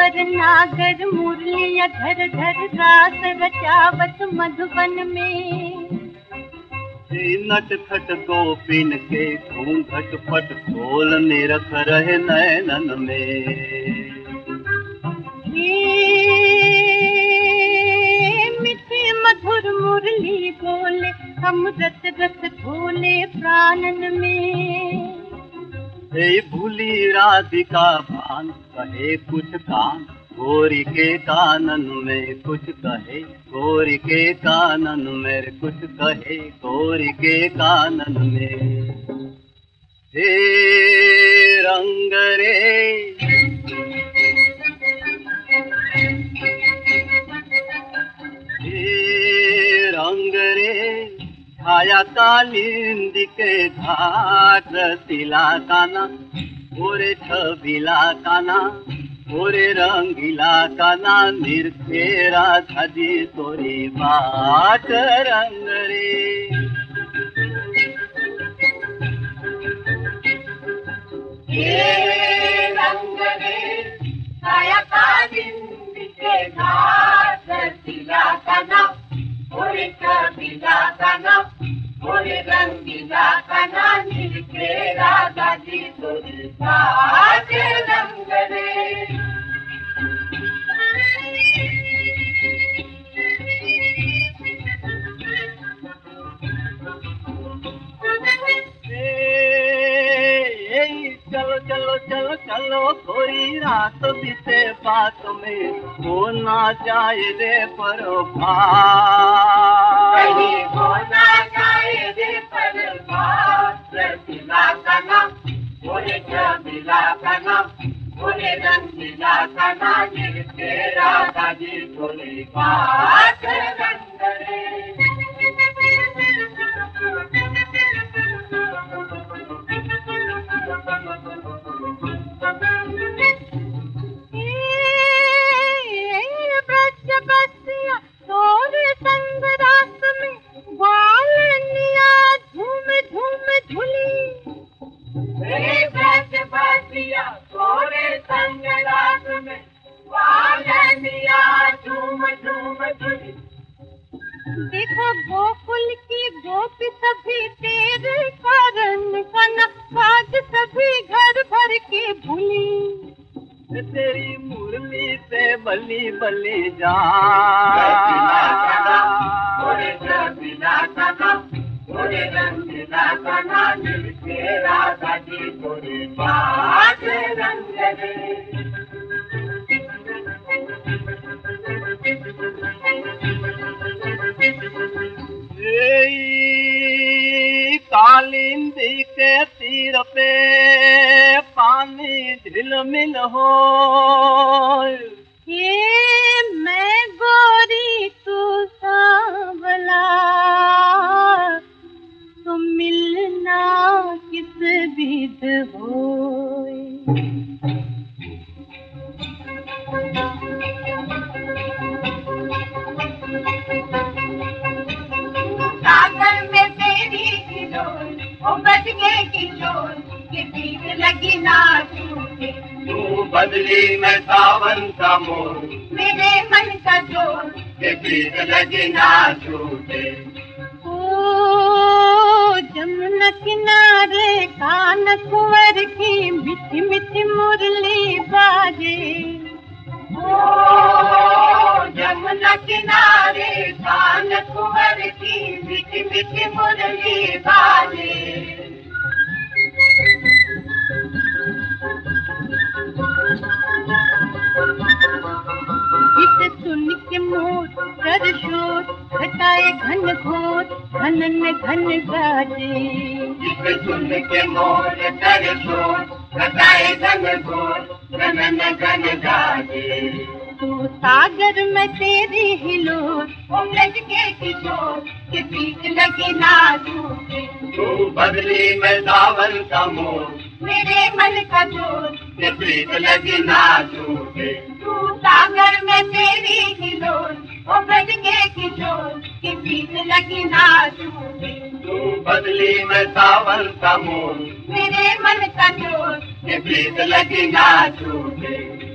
सागर नागर मुरलिया घर घर रास रचावत मधुबन में। नट खट गोपिन के घूंघट पट खोल निरख रहे नैनन में। मीठी मधुर मुरली बोले हम रस रस घोले प्राणन में। भूली राधिका भान कहे कुछ कान गोरी के कानन में, कुछ कहे गोरी के कानन में, कुछ कहे गोरी के कानन में। हे रंग रे हे रंग रे छाया कालिंद के घाट रसीला काना ओरे छबीला काना ओरे रंगीला काना निर्खेरा धजी तोरी बाट रंग रे। रंग रे छाया कालिंद के घाट रसीला काना ओरे छबीला काना ओरे रंगीला काना निर्खेरा धजी तोरी बाट रंग रे। चलो चलो चलो चलो थोड़ी रात बीते बात में होना चाहिए रे परोपा होना चाहिए रे परोपा। रसीला काना ओरे छबीला काना ओरे रंगीला काना निर्खेरा धजी तोरी बाट रंग रे। देखो गोकुल की गोपी सभी तेरे कारण कनकाज सभी घर भर के भूली। तेरी मुरली पे बली बली जा ओरे छबीला काना ओरे रंगीला काना निर्खेरा धजी तोरी बाट रंग रे। कालिंदी के तीर पे पानी झिलमिल हो। ये मैं गोरी तू सांवला तो मिलना किस विध होए। सागर में तेरी किशोर ओ बच गए किशोर के पीठ लगी ना छूटे। तू बदली में सावन का मोर मेरे मन का जोर के पीठ लगी ना छूटे। ओ जमुना किनारे कान कुंवर की मीठी मीठी मुरली बाजे। जमुना किनारे कान कुंवर की मीठी मीठी मुरली बाजे। इसे सुन के मोर कर शोर घटाए घन घोर घनन घन गाजे। इसे सुन के मोर कर शोर घटाए घन घोर घनन घन गाजे। तू सागर में तेरी हिलोर ओ लज के किशोर के पीठ लगी ना छूटे। तू बदली में सावन का मोर मेरे मन का जोर के पीठ लगी ना छूटे। तू सागर में तेरी हिलोर ओ ब्रज के किशोर के पीठ लगी ना छूटे। तू बदली में सावन का मोर मेरे मन का जोर के पीठ लगी ना छूटे।